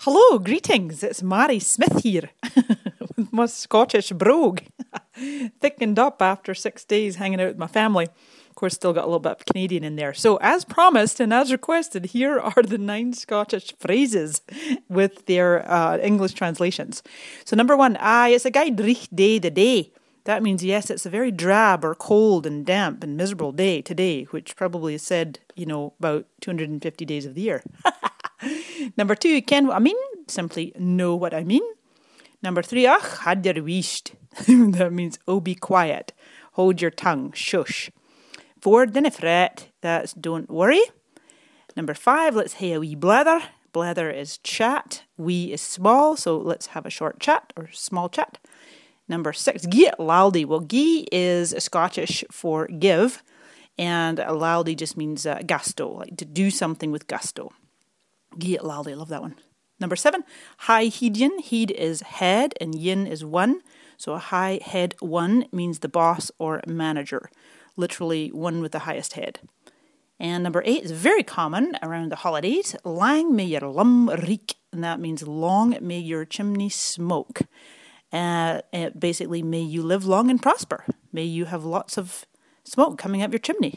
Hello, greetings. It's Mary Smith here with my Scottish brogue. Thickened up after 6 days hanging out with my family. Of course, still got a little bit of Canadian in there. So, as promised and as requested, here are the 9 Scottish phrases with their English translations. So, number 1, it's a guy dreich day the day. That means, yes, it's a very drab or cold and damp and miserable day today, which probably is said, about 250 days of the year. Number 2, ken what I mean? Simply know what I mean. Number 3, had your wisht. That means, oh, be quiet. Hold your tongue. Shush. 4, dinna fret. That's don't worry. Number 5, let's hae a wee blather. Blather is chat. Wee is small, so let's have a short chat or small chat. Number 6, gie laldi. Well, gie is Scottish for give, and laldi just means gusto, like to do something with gusto. Gie laldi, I love that one. Number 7, high heedyin. Heed is head, and yin is one. So a high head one means the boss or manager, literally one with the highest head. And number 8 is very common around the holidays. Lang may your lum reek, and that means long may your chimney smoke. Basically, may you live long and prosper. May you have lots of smoke coming up your chimney.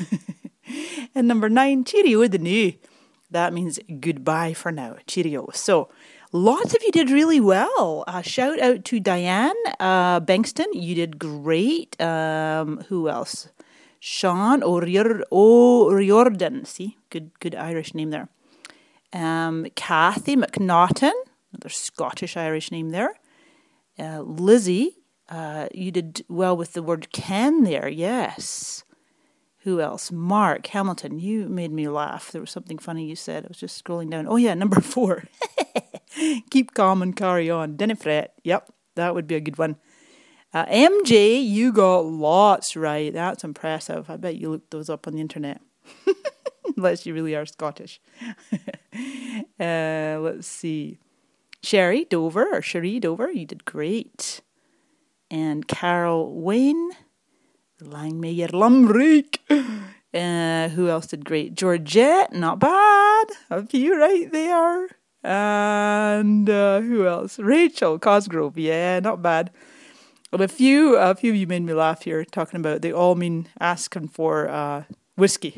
And number 9, cheerio the new. That means goodbye for now. Cheerio. So, lots of you did really well. Shout out to Diane Bankston. You did great. Who else? Sean O'Riordan. See, good Irish name there. Kathy McNaughton. Another Scottish Irish name there. Lizzie, you did well with the word can there, yes. Who else? Mark Hamilton, you made me laugh. There was something funny you said. I was just scrolling down. Oh yeah, number 4. Keep calm and carry on. Dinna fret. Yep, that would be a good one. MJ, you got lots right. That's impressive. I bet you looked those up on the internet. Unless you really are Scottish. Let's see. Sherry Dover, you did great. And Carol Wayne, Lang may your lumreek. Who else did great? Georgette, not bad. A few right there. And who else? Rachel Cosgrove, yeah, not bad. But a few of you made me laugh here, talking about they all mean asking for whiskey.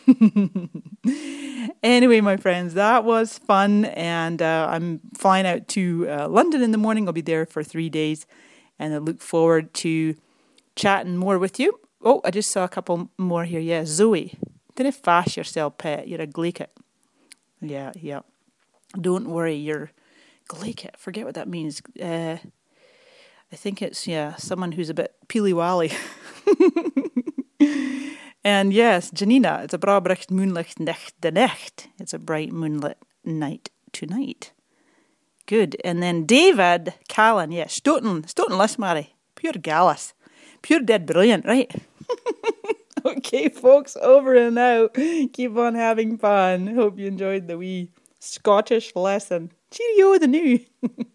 Anyway, my friends, that was fun, and I'm flying out to London in the morning. I'll be there for 3 days, and I look forward to chatting more with you. Oh, I just saw a couple more here. Yeah, Zoe, didn't fash yourself, pet. You're a glaikit. Yeah. Don't worry, you're glaikit. Forget what that means. I think it's, someone who's a bit peely-wally. And yes, Janina, it's a bra bricht moonlicht nacht de nacht. It's a bright moonlit night tonight. Good. And then David Callan, Stoughton Lismary. Pure gallus. Pure dead brilliant, right? Okay, folks, over and out. Keep on having fun. Hope you enjoyed the wee Scottish lesson. Cheerio the new.